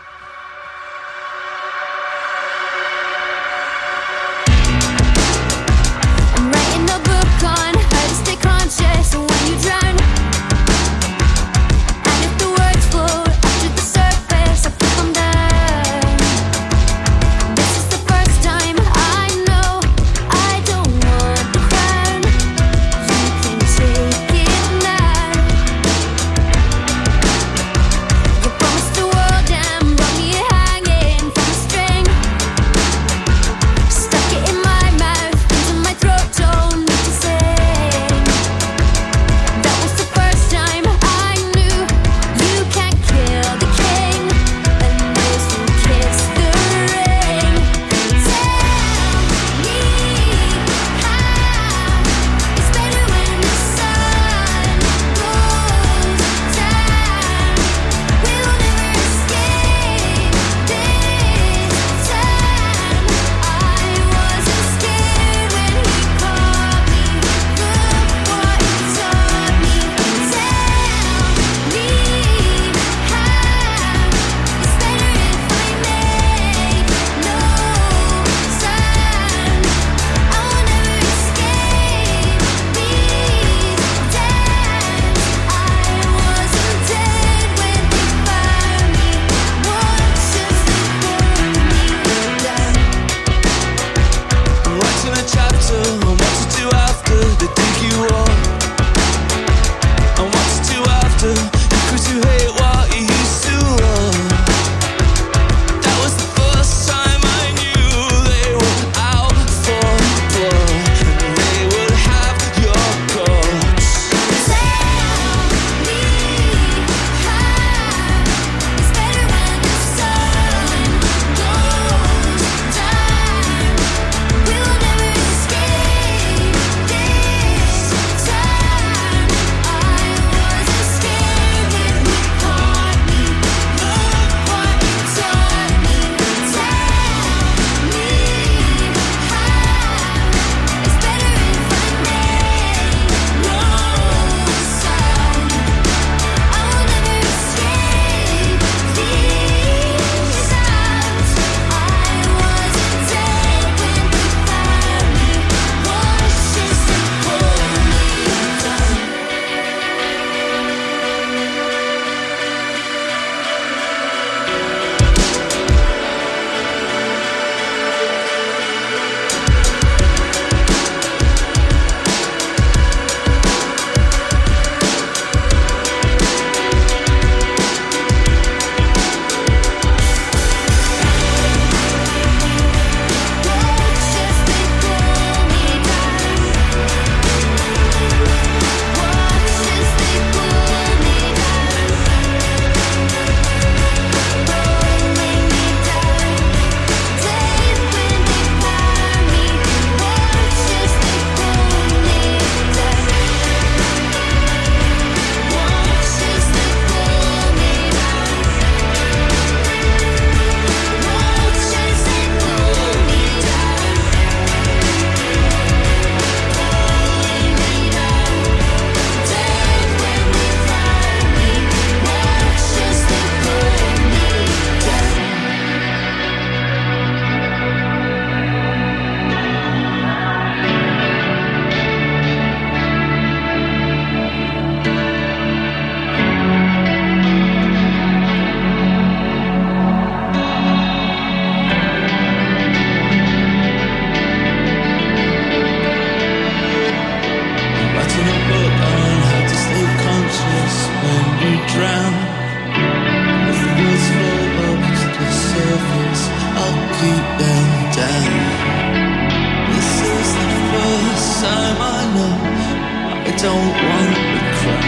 don't want to cry.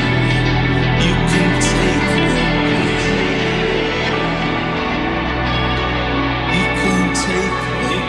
You can take me. You can take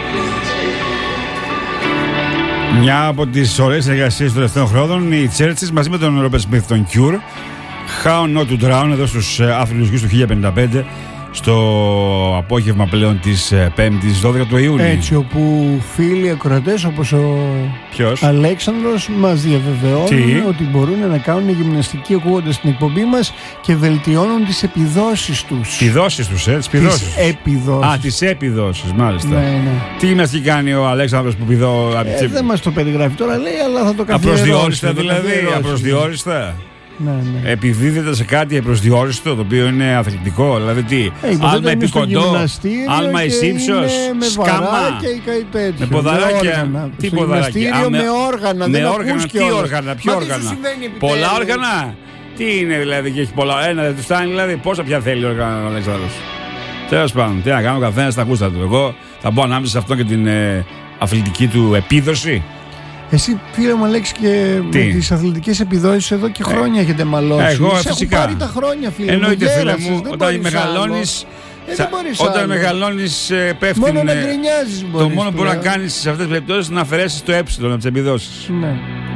me. Μια από τις ωραίες εργασίες των τελευταίων χρόνων, οι Churches μαζί με τον Robert Smith, τον Cure, How Not to Drown, εδώ στους Άφριλους Γιους του χίλια πενήντα πέντε. στο απόγευμα πλέον της Πέμπτης δώδεκα του Ιούνιου. Έτσι, όπου φίλοι ακροατές όπως ο Ποιος? Αλέξανδρος μας διαβεβαιώνουν Τι? ότι μπορούν να κάνουν γυμναστική ακούγοντας την εκπομπή μας και βελτιώνουν τις επιδόσεις τους. Επιδόσεις τους, ε, τις επιδόσεις. Τις επιδόσεις. Α, τις επιδόσεις, μάλιστα. Ναι, ναι. Τι γυμναστική κάνει ο Αλέξανδρος που πηδώ από τις Ε, δεν μας το περιγράφει τώρα, λέει, αλλά θα το καθιερώσει. Απροσδιόριστα θα το δηλαδή, καθιερώσει. απροσδιόριστα. Ναι, ναι. Επιδίδεται σε κάτι απροσδιόριστο το οποίο είναι αθλητικό. Δηλαδή τι, Ε, υποθέτω άλμα είναι στο επικοντό, γυμναστήριο άλμα και εις ύψος, είναι με σκάμα. βαράκια ή κάτι τέτοιο. Με ποδαράκια. όργανα. Τι Στο ποδαράκια. γυμναστήριο Α, με όργανα. Με δεν όργανα, ακούς τι κιόλας. όργανα, ποιο Μα τι σου όργανα. συμβαίνει επιτέλους? Πολλά όργανα. Τι είναι δηλαδή και έχει πολλά. Ένα δεν του φτάνει δηλαδή. Πόσα πια θέλει όργανα ο Αλέξανδρος. Τέλος πάντων, τι να κάνω, ο καθένας τα ακούστα του. Εγώ θα μπω ανάμεσα σε αυτό και την ε, αθλητική του επίδοση. Εσύ, φίλε μου Αλέξη, και Τι? με τις αθλητικές επιδόσεις εδώ και χρόνια έχετε μαλώσει. Εγώ Σε φυσικά. έχουν πάρει τα χρόνια, φίλε μου. Εννοείται, φίλε γέρασες, μου, δεν όταν μπορείς μεγαλώνεις. άλλο. Ε, Σα- δεν μπορείς Όταν άλλο. μεγαλώνεις ε, πέφτει. Μόνο να ε, γκρινιάζεις Το μπορείς μόνο που μπορεί να πλέον. κάνεις σε αυτές τις περιπτώσεις είναι να αφαιρέσεις το ε από τις επιδόσεις. Ναι.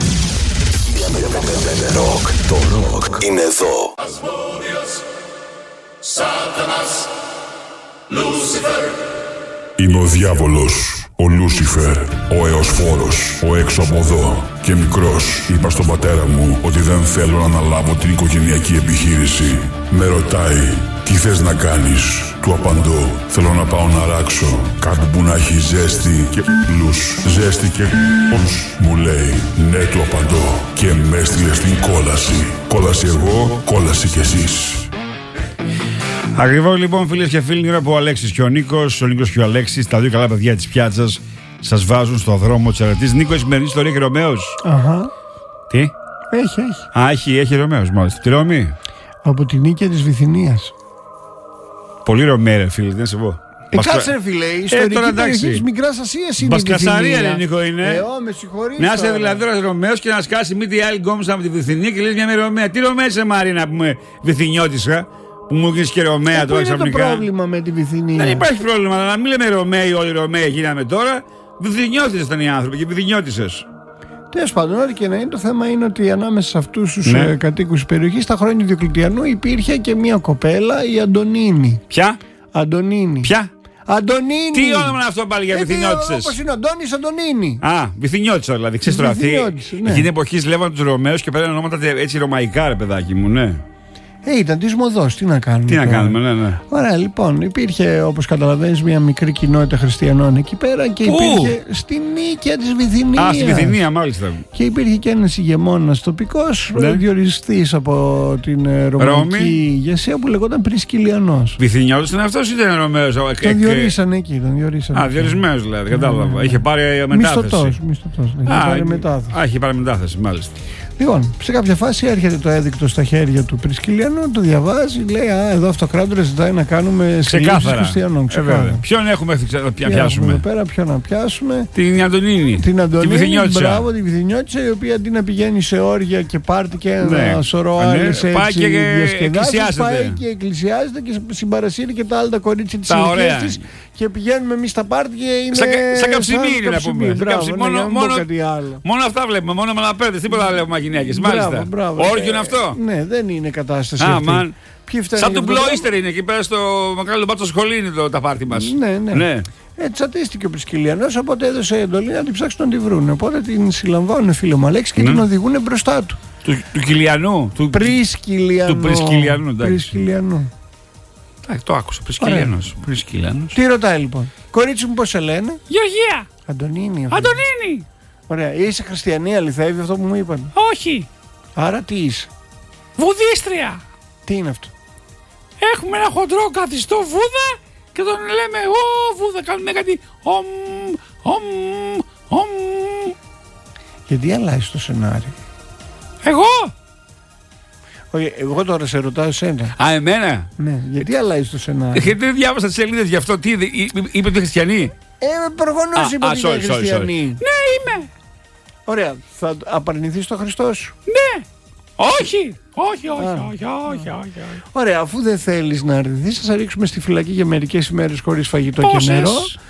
Ροκ, το ροκ είναι εδώ. Είμαι ο διάβολος, ο Λούσιφερ, ο Εωσφόρος, ο έξω από εδώ. Και μικρός είπα στον πατέρα μου ότι δεν θέλω να αναλάβω την οικογενειακή επιχείρηση. Με ρωτάει, τι θες να κάνεις? Του απαντώ, θέλω να πάω να ράξω κάπου που να έχει ζέστη και λους. Ζέστη και λους, μου λέει. Ναι, του απαντώ. Και με έστειλε στην κόλαση. Κόλαση εγώ, κόλαση κι εσείς. Ακριβώς λοιπόν, φίλες και φίλοι, είναι η ώρα που ο Αλέξης και ο Νίκος, ο Νίκος και ο Αλέξης, τα δύο καλά παιδιά της πιάτσας, σας βάζουν στο δρόμο της αρετής. Νίκο, η σημερινή ιστορία έχει Ρωμαίος. Αχα. Τι? Έχει, έχει. Α, έχει, έχει Ρωμαίος μάλιστα. Τη Ρώμη. Από την Νίκαια της Βυθινίας. Πολύ Ρωμαία, ρε φίλε, δεν σε πω. Ε, κάτσε ρε φίλε, η ιστορική περιοχή της Μικράς Ασίας είναι η Μπασκασαρία, Βυθινία. ρε Νίκο, είναι. Ε, ω, με συγχωρείς Να είσαι τώρα. δηλαδή τώρα Ρωμαίος και να σκάσει μύτη άλλη γκόμιστα από τη Βυθινία και λες μια με Ρωμαία. Τι Ρωμαία είσαι, Μαρίνα, που είμαι Βυθινιώτισσα, που μου γίνεις και Ρωμαία Ε, πού τώρα είναι το ξαφνικά. πρόβλημα με τη Βυθινία? Δεν υπάρχει πρόβλημα, αλλά να μην λέμε Ρωμαίοι, όλοι Ρωμαίοι γίναμε τώρα. Βυθινιώτισσες ήταν οι άνθρωποι και Βυθινιώτισσες. Τέλος πάντων, ό,τι και να είναι, το θέμα είναι ότι ανάμεσα σε αυτούς τους Ναι. ε, κατοίκους της περιοχής, στα χρόνια του Διοκλητιανού υπήρχε και μια κοπέλα, η Αντωνίνη. Ποια? Αντωνίνη. Ποια? Αντωνίνη. Τι όνομα είναι αυτό πάλι για Βυθινιώτισσες? Όπως είναι ο Αντώνης Αντωνίνη. Α, Βυθινιώτισσα δηλαδή. Ξέρεις τώρα, αυτή- Βυθινιώτισσα, ναι. εκείνη την εποχή λέγανε τους Ρωμαίους και παίρνουν ονόματα έτσι ρωμαϊκά, ρε παιδάκι μου, ναι. Ε, ήταν της μοδός, τι να κάνουμε. Τι να τώρα. κάνουμε, ναι, ναι. Ωραία, λοιπόν, υπήρχε όπως καταλαβαίνεις μια μικρή κοινότητα χριστιανών εκεί πέρα και Πού? υπήρχε στην Νίκαια της Βυθινίας. Α, στη Βυθινία, μάλιστα. Και υπήρχε και ένας ηγεμόνας τοπικός, Ναι. διοριστής από την ε, ρωμαϊκή Ρώμη. ηγεσία που λεγόταν Πρισκυλιανός. Βυθινιώτης είναι αυτός ή ήταν Ρωμαίος? Τον διορίσανε εκεί, τον διορίσανε. Α, εκεί. διορισμένος δηλαδή, Ναι, κατάλαβα. ναι. Είχε πάρει μετάθεση. Μισθωτός, μισθωτός, ναι, είχε πάρει μετάθεση. Α, είχε πάρει μετάθεση, μάλιστα. Λοιπόν, σε κάποια φάση έρχεται το έδεικτο στα χέρια του Πρισκυλιανού, το διαβάζει, λέει: Α, εδώ αυτοκράτορα ζητάει να κάνουμε συλλήψεις Ξεκάθαρα. χριστιανών. Ε, Ξεκάθαρα. βέβαια. Ποιον έχουμε να πια- Τι έχουμε πιάσουμε? εδώ πέρα, ποιον να πιάσουμε. Την Αντωνίνη. Την Αντωνίνη, Βυθινιώτισσα. μπράβο, τη Βυθινιώτισσα, η οποία αντί να πηγαίνει σε όργια και πάρτι και ένα Ναι. σωρό Ναι, άλλες πάει έτσι και διασκεδάσεις, εκκλησιάζεται. πάει και εκκλησιάζεται και συμπαρασύρει και τα άλλα τα κορίτσια της Τα ηλικίας ωραία. της και πηγαίνουμε εμείς στα πάρτι και είναι Σαν, κα- σαν καψιμίρι να καψιμίρι, πούμε. Σαν μπράβο, καψι- ναι, μόνο, για να μην πω μόνο, κάτι άλλο. μόνο αυτά βλέπουμε, μόνο μαλαπέδες, τίποτα δεν βλέπουμε γυναίκες. Μπράβο, Μάλιστα. μπράβο. Όργιο είναι αυτό. Ναι, δεν είναι κατάσταση Α, αυτή. μαν. Ποιοι φταίνουν Σαν για του αυτό το Μπλόιστερ είναι εκεί πέρα στο Μακράλο Μπάτσο σχολείο είναι το, τα πάρτι μας. Ναι, ναι. ναι. Ε, τσατίστηκε ο Πρισκυλιανός, οπότε έδωσε εντολή να την ψάξουν να την βρουν. Οπότε την συλλαμβάνουν, φίλε μου Αλέξη, και Ναι. την οδηγούν μπροστά του. Του, του Κιλιανού. Του Πρισκυλιανού. Του Πρισκυλιανού, εντάξει. Πρισκυλιανού. Εντάξει, το άκουσα. Πρισκυλιανός. Πρισκυλιανός. Τι ρωτάει λοιπόν? Κορίτσι μου, πώς σε λένε? Γεωργία! Αντωνίνη. αυτή. Αντωνίνη! Ωραία. Είσαι χριστιανή, αληθεύει αυτό που μου είπαν? Όχι! Άρα τι είσαι? Βουδίστρια! Τι είναι αυτό? Έχουμε ένα χοντρό καθιστό Βούδα και τον λέμε Ω Βούδα, κάνουμε κάτι ομ, ομ, ομ. Γιατί αλλάζει το σενάριο? Εγώ! Όχι, εγώ τώρα σε ρωτάω εσένα. Α, εμένα. Ναι, γιατί αλλάζει το σενάριο? Γιατί δεν διάβασα τις σελίδες γι' αυτό. Τι είδε, εί- είπε ότι χριστιανή. Ε, προφανώς Α, είπε α, ότι sorry, είναι sorry, sorry. χριστιανή. Ναι, είμαι! Ωραία. Θα απαρνηθείς το Χριστό σου? Ναι! Όχι! Όχι, όχι, Α. όχι, όχι, όχι, όχι. Ωραία, αφού δεν θέλεις να αρνηθείς, θα σε ρίξουμε στη φυλακή για μερικές ημέρες χωρίς φαγητό Πόσες? και νερό.